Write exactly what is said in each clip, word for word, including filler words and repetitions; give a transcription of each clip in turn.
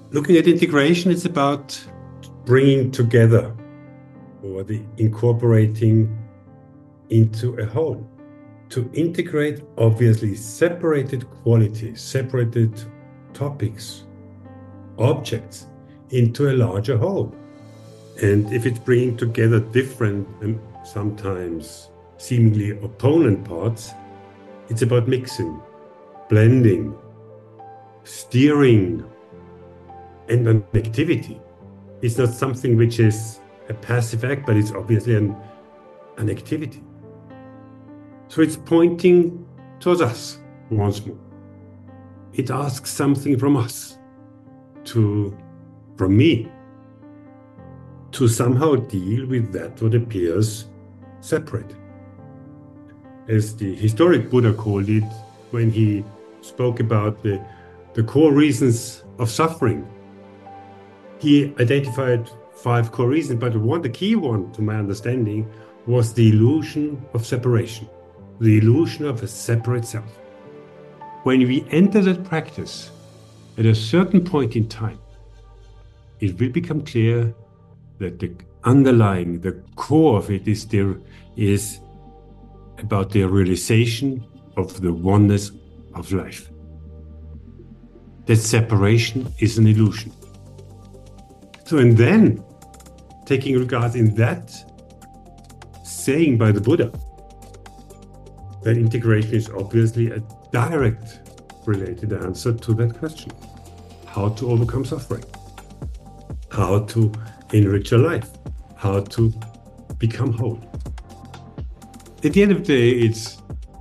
Looking at integration, it's about bringing together or the incorporating into a whole. To integrate obviously separated qualities, separated topics, objects into a larger whole. And if it's bringing together different and sometimes seemingly opponent parts, it's about mixing, blending, steering, and an activity. It's not something which is a passive act, but it's obviously an, an activity. So it's pointing towards us once more. It asks something from us, to, from me, to somehow deal with that what appears separate. As the historic Buddha called it when he spoke about the, the core reasons of suffering. He identified five core reasons, but one, the key one to my understanding, was the illusion of separation, the illusion of a separate self. When we enter that practice, at a certain point in time, it will become clear that the underlying, the core of it is there, is about the realization of the oneness of life. That separation is an illusion. So, and then, taking regard in that saying by the Buddha, that integration is obviously a direct related answer to that question. How to overcome suffering. How to enrich your life. How to become whole. At the end of the day, it's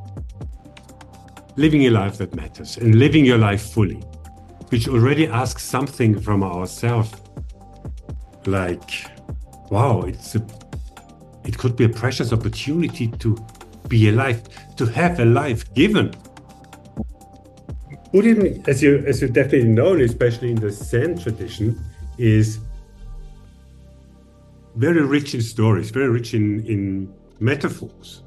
living a life that matters and living your life fully, which already asks something from ourselves. Like, wow, it's a, it could be a precious opportunity to be alive, to have a life given. Buddhism, as you as you definitely know, especially in the Zen tradition, is very rich in stories, very rich in, in metaphors.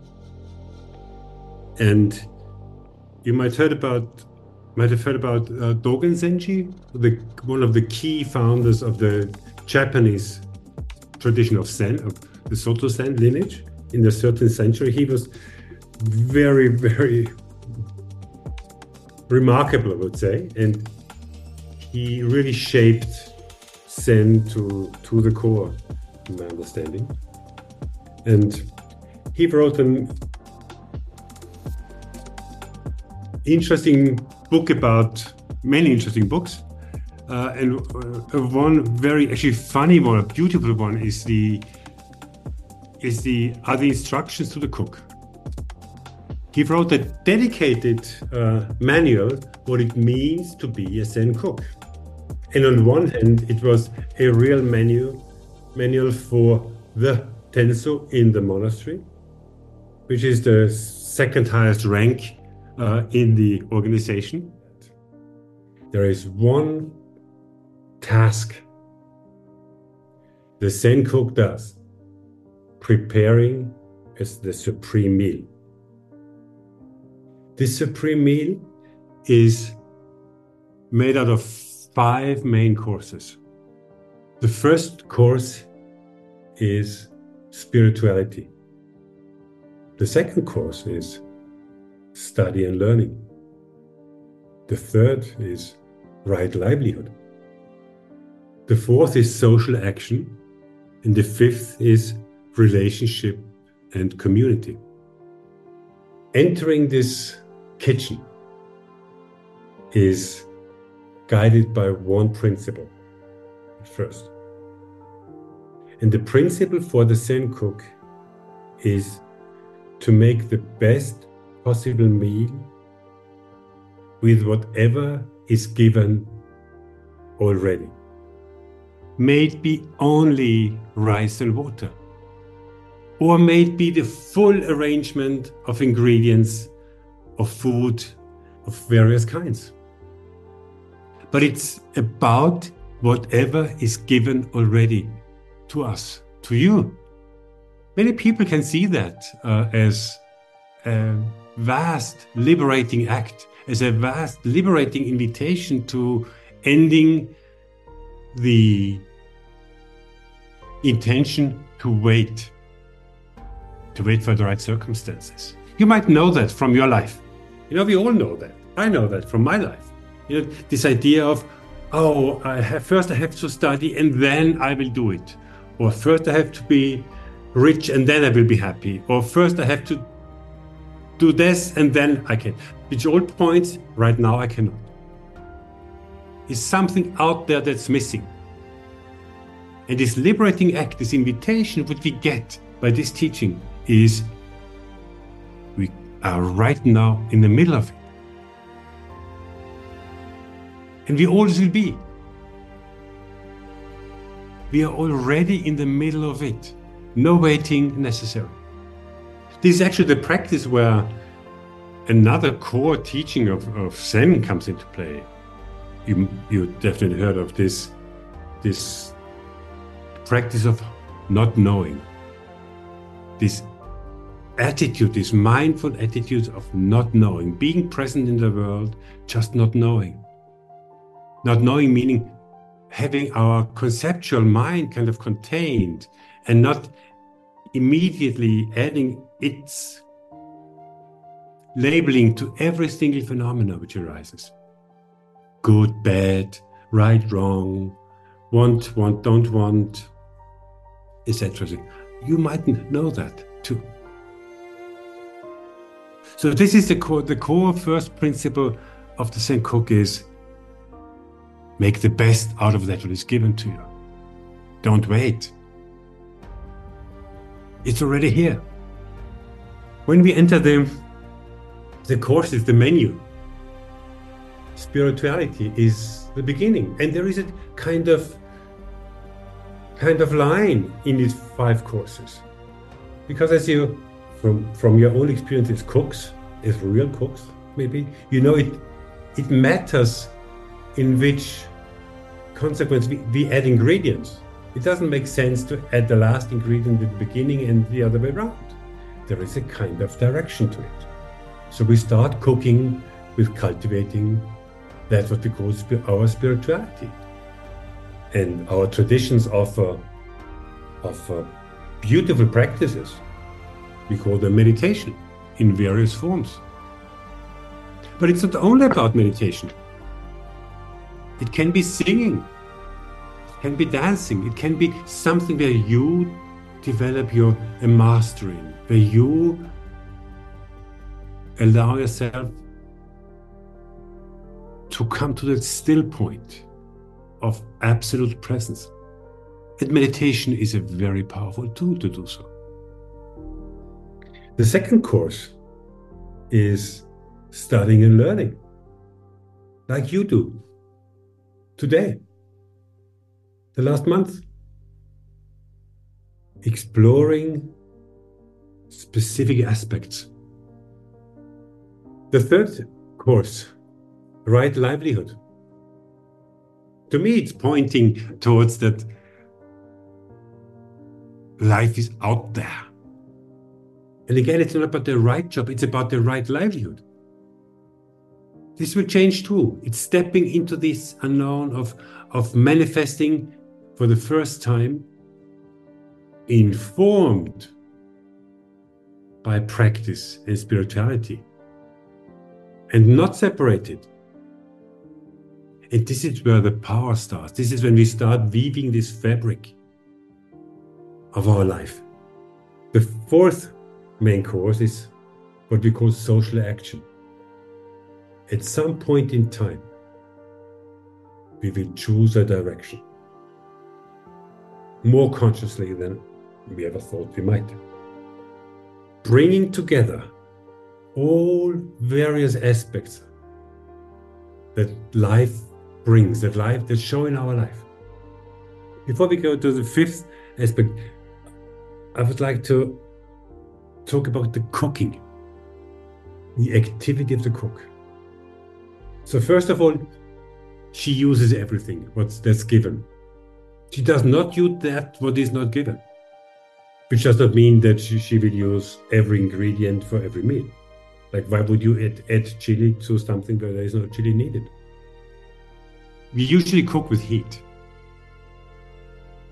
And you might heard about might have heard about uh, Dogen Zenji, the one of the key founders of the Japanese tradition of Zen, of the Soto Zen lineage in the thirteenth century. He was very, very remarkable, I would say, and he really shaped Zen to, to the core, in my understanding. And he wrote an interesting book about many interesting books. Uh, and uh, one very actually funny one, a beautiful one, is the is the are the instructions to the cook. He wrote a dedicated uh, manual what it means to be a Zen cook. And on one hand, it was a real manual manual for the Tenso in the monastery, which is the second highest rank uh, in the organization. There is one task the Zen cook does, preparing as the supreme meal. This supreme meal is made out of five main courses. The first course is spirituality. The second course is study and learning. The third is right livelihood. The fourth is social action, and the fifth is relationship and community. Entering this kitchen is guided by one principle at first. And the principle for the Zen cook is to make the best possible meal with whatever is given already. May it be only rice and water, or may it be the full arrangement of ingredients, of food, of various kinds. But it's about whatever is given already to us, to you. Many people can see that uh, as a vast liberating act, as a vast liberating invitation to ending the intention to wait, to wait for the right circumstances. You might know that from your life. You know, we all know that. I know that from my life. You know, this idea of, oh, I have, first I have to study and then I will do it. Or first I have to be rich and then I will be happy. Or first I have to do this and then I can. Which all points, right now I cannot. Is something out there that's missing. And this liberating act, this invitation, what we get by this teaching is we are right now in the middle of it. And we always will be. We are already in the middle of it. No waiting necessary. This is actually the practice where another core teaching of, of Zen comes into play. You, you definitely heard of this, this practice of not knowing. This attitude, this mindful attitude of not knowing, being present in the world, just not knowing. Not knowing meaning having our conceptual mind kind of contained and not immediately adding its labeling to every single phenomenon which arises. Good, bad, right, wrong, want, want, don't want, et cetera. You mightn't know that too. So this is the core, the core first principle of the Senkoku is make the best out of that what is given to you. Don't wait. It's already here. When we enter the, the courses, the menu, spirituality is the beginning. And there is a kind of, kind of line in these five courses. Because as you, from, from your own experience as cooks, as real cooks, maybe, you know it, it matters in which consequence we, we add ingredients. It doesn't make sense to add the last ingredient at the beginning and the other way around. There is a kind of direction to it. So we start cooking with cultivating that's what we call our spirituality. And our traditions offer, offer beautiful practices. We call them meditation in various forms. But it's not only about meditation. It can be singing, it can be dancing, it can be something where you develop your a mastery, where you allow yourself to come to that still point of absolute presence. And meditation is a very powerful tool to do so. The second course is studying and learning, like you do today, the last month, exploring specific aspects. The third course, right livelihood. To me, it's pointing towards that life is out there. And again, it's not about the right job, it's about the right livelihood. This will change too. It's stepping into this unknown of, of manifesting for the first time, informed by practice and spirituality, and not separated. And this is where the power starts. This is when we start weaving this fabric of our life. The fourth main course is what we call social action. At some point in time, we will choose a direction more consciously than we ever thought we might. Bringing together all various aspects that life brings, that life that show in our life. Before we go to the fifth aspect, I would like to talk about the cooking, the activity of the cook. So first of all, she uses everything what's that's given. She does not use that what is not given, which does not mean that she, she will use every ingredient for every meal. Like, why would you add, add chili to something where there is no chili needed? We usually cook with heat.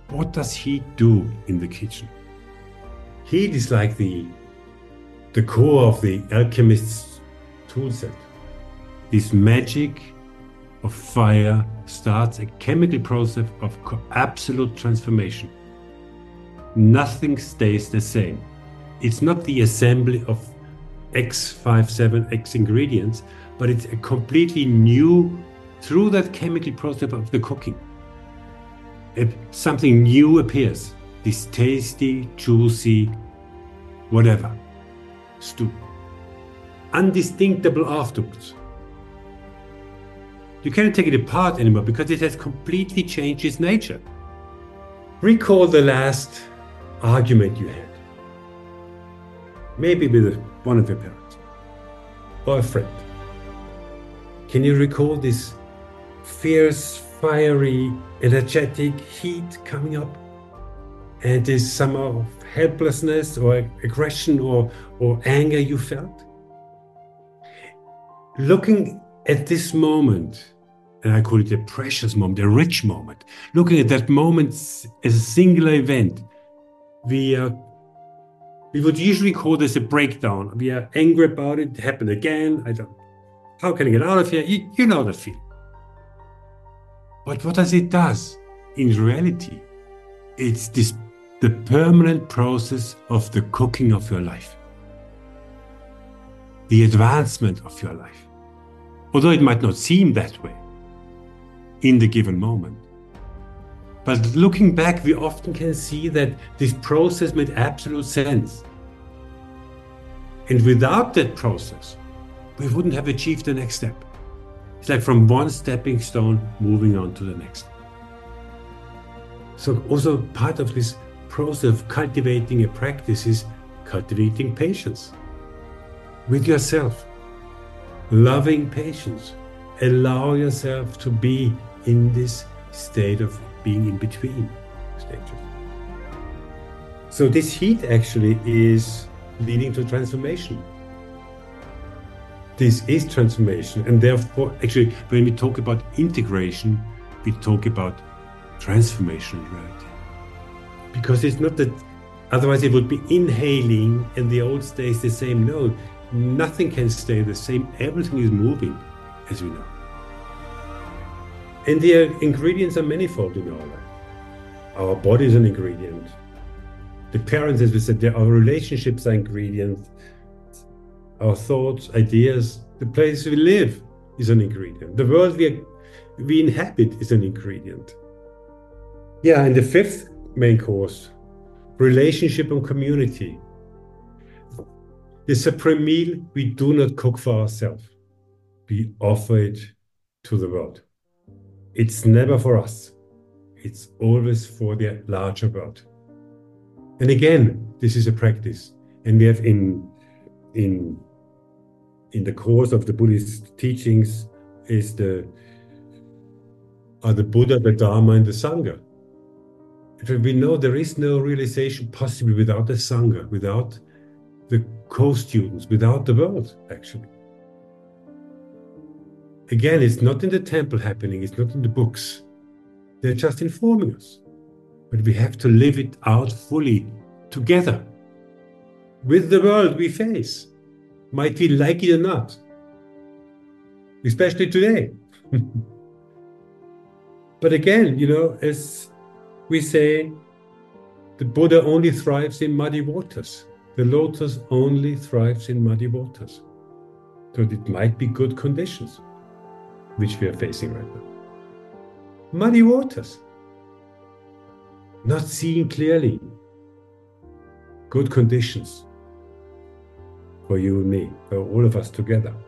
what does heat do in the kitchen? Heat is like the, the core of the alchemist's toolset. This magic of fire starts a chemical process of absolute transformation. Nothing stays the same. It's not the assembly of X fifty-seven X ingredients, but it's a completely new, through that chemical process of the cooking. If something new appears, this tasty, juicy, whatever, stew, undistinguishable afterwards. You can't take it apart anymore because it has completely changed its nature. Recall the last argument you had. Maybe with one of your parents or a friend. Can you recall this fierce, fiery, energetic heat coming up? And this somehow helplessness or aggression or, or anger you felt? Looking at this moment, and I call it a precious moment, a rich moment, looking at that moment as a singular event, we are We would usually call this a breakdown. We are angry about it, it happened again. I don't, how can I get out of here? You, you know the feeling. But what does it does? In reality, it's this, the permanent process of the cooking of your life. The advancement of your life. Although it might not seem that way in the given moment. But looking back, we often can see that this process made absolute sense. And without that process, we wouldn't have achieved the next step. It's like from one stepping stone, moving on to the next. So also part of this process of cultivating a practice is cultivating patience with yourself. Loving patience. Allow yourself to be in this state of being in between stages. So this heat actually is leading to transformation. This is transformation, and therefore, actually, when we talk about integration, we talk about transformation in reality. Because it's not that, otherwise it would be inhaling and the old stays the same. No, nothing can stay the same. Everything is moving, as we know. And the ingredients are manifold in our life. Our body is an ingredient. The parents, as we said, our relationships are ingredients. Our thoughts, ideas, the place we live is an ingredient. The world we, we inhabit is an ingredient. Yeah, and the fifth main course, relationship and community. The supreme meal we do not cook for ourselves. We offer it to the world. It's never for us. It's always for the larger world. And again, this is a practice. And we have in, in, in the course of the Buddhist teachings is the, are the Buddha, the Dharma, and the Sangha. And we know there is no realization possible without the Sangha, without the co-students, without the world, actually. Again, it's not in the temple happening, it's not in the books. They're just informing us. But we have to live it out fully, together, with the world we face. Might we like it or not, especially today. But again, you know, as we say, the Buddha only thrives in muddy waters. The lotus only thrives in muddy waters. So it might be good conditions, which we are facing right now. Muddy waters. Not seeing clearly. Good conditions for you and me, for all of us together.